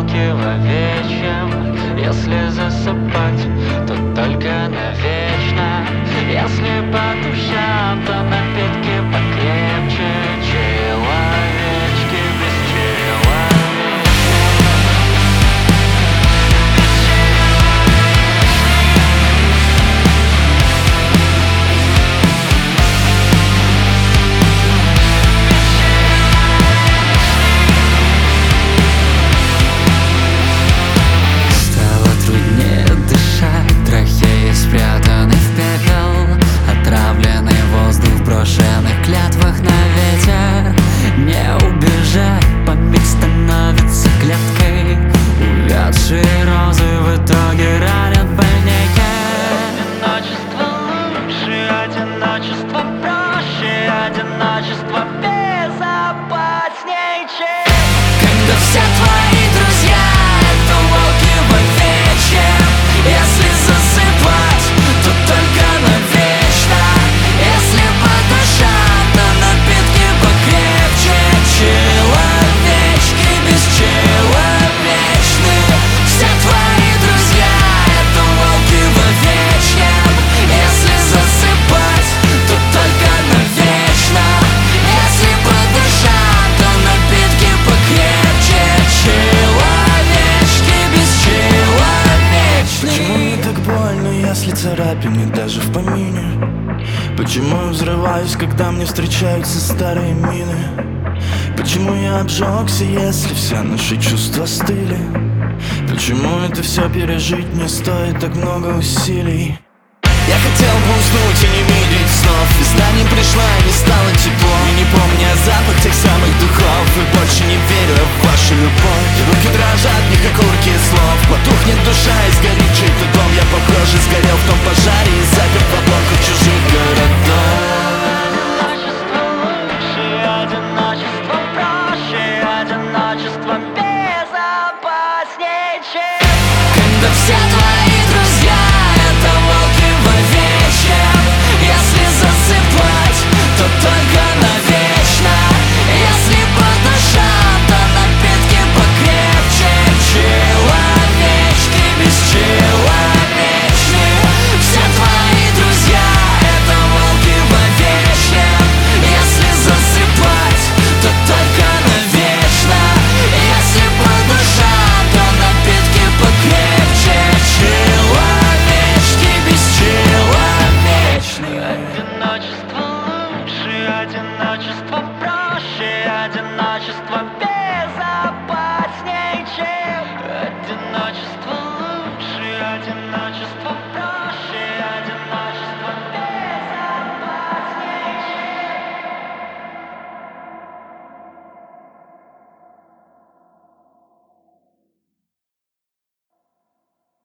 волки в овечьем. Если засыпать, то только навечно. Если по душам, то напитки покрепче. Человечки бесчеловечные. Стало труднее дышать, трахеи спрятаны в пепел. Отравленный воздух в брошенных клятвах на ветер. Не убежать, память становится клеткой. Увядшие розы в итоге ранят больнее. Одиночество лучше, одиночество проще, одиночество безопасней, чем Когда все твои друзья — это волки в овечьем. Если засыпать, то только навечно. Если по душам, то напитки покрепче. Человечки бесчеловечны. Все твои друзья — это волки в овечьем. Если засыпать, то только навечно. Если по душам, то напитки покрепче. Человечки бесчеловечны. Почему мне так больно, если царапины даже в помине? Почему я взрываюсь, когда мне встречаются старые мины? Почему я обжегся, если все наши чувства стыли? Почему это все пережить не стоит так много усилий? Я хотел бы уснуть и не видеть снов. Весна не пришла и не стало тепло. И не помня запах тех самых духов. И больше не верю в вашу любовь. И руки дрожат, не как урки слов. Потухнет душа и сгорит чей-то дом. Я, похоже, сгорел в том пожаре и запер в обломку чужих городов. одиночество лучше, одиночество проще, одиночество безопасней, чем Когда все твои друзья — это волки в овечьем. Если засыпать, то только навечно. Если по душам, то напитки покрепче. Человечки бесчеловечны. Все твои друзья — это волки в овечьем. Если засыпать, то только навечно. Если по душам, то напитки покрепче. Человечки бесчеловечны. одиночество лучше, одиночество проще, одиночество безопасней, чем одиночество.